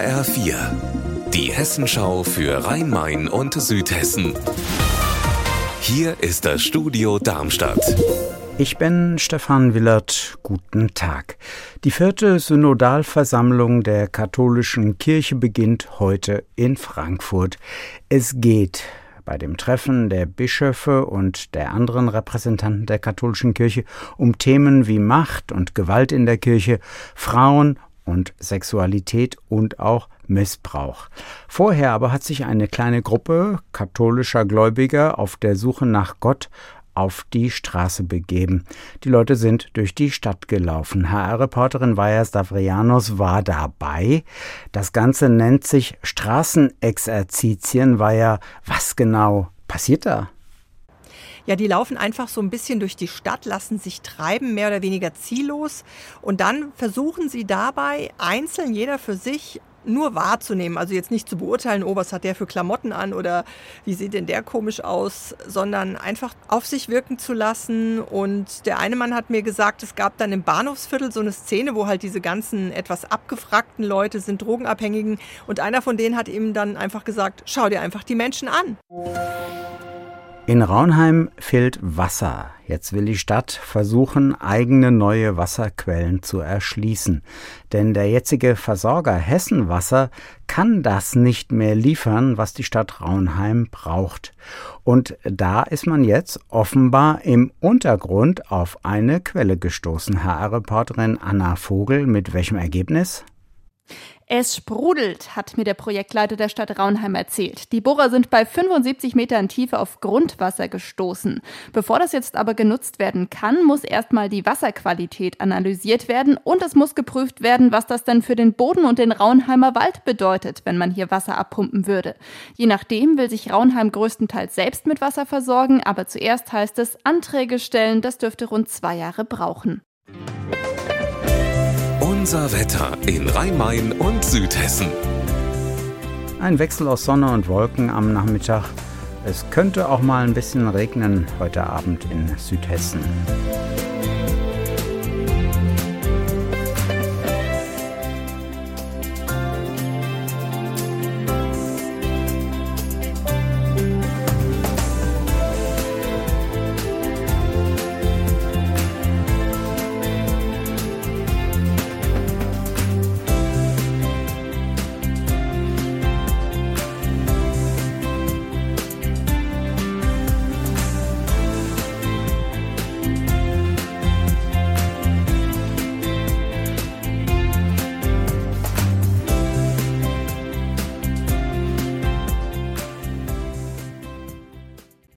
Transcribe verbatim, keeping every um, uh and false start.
H R vier, die Hessenschau für Rhein-Main und Südhessen. Hier ist das Studio Darmstadt. Ich bin Stefan Willert. Guten Tag. Die vierte Synodalversammlung der katholischen Kirche beginnt heute in Frankfurt. Es geht bei dem Treffen der Bischöfe und der anderen Repräsentanten der katholischen Kirche um Themen wie Macht und Gewalt in der Kirche, Frauen und Sexualität und auch Missbrauch. Vorher aber hat sich eine kleine Gruppe katholischer Gläubiger auf der Suche nach Gott auf die Straße begeben. Die Leute sind durch die Stadt gelaufen. H R-Reporterin Vaja Stavrianos war dabei. Das Ganze nennt sich Straßenexerzitien. Vaja, was genau passiert da? Ja, die laufen einfach so ein bisschen durch die Stadt, lassen sich treiben, mehr oder weniger ziellos. Und dann versuchen sie dabei, einzeln, jeder für sich, nur wahrzunehmen. Also jetzt nicht zu beurteilen, oh, was hat der für Klamotten an oder wie sieht denn der komisch aus, sondern einfach auf sich wirken zu lassen. Und der eine Mann hat mir gesagt, es gab dann im Bahnhofsviertel so eine Szene, wo halt diese ganzen etwas abgefragten Leute sind, Drogenabhängigen. Und einer von denen hat ihm dann einfach gesagt, schau dir einfach die Menschen an. In Raunheim fehlt Wasser. Jetzt will die Stadt versuchen, eigene neue Wasserquellen zu erschließen. Denn der jetzige Versorger Hessenwasser kann das nicht mehr liefern, was die Stadt Raunheim braucht. Und da ist man jetzt offenbar im Untergrund auf eine Quelle gestoßen. H R-Reporterin Anna Vogel, mit welchem Ergebnis? Es sprudelt, hat mir der Projektleiter der Stadt Raunheim erzählt. Die Bohrer sind bei fünfundsiebzig Metern Tiefe auf Grundwasser gestoßen. Bevor das jetzt aber genutzt werden kann, muss erstmal die Wasserqualität analysiert werden und es muss geprüft werden, was das denn für den Boden und den Raunheimer Wald bedeutet, wenn man hier Wasser abpumpen würde. Je nachdem will sich Raunheim größtenteils selbst mit Wasser versorgen, aber zuerst heißt es Anträge stellen, das dürfte rund zwei Jahre brauchen. Unser Wetter in Rhein-Main und Südhessen. Ein Wechsel aus Sonne und Wolken am Nachmittag. Es könnte auch mal ein bisschen regnen heute Abend in Südhessen.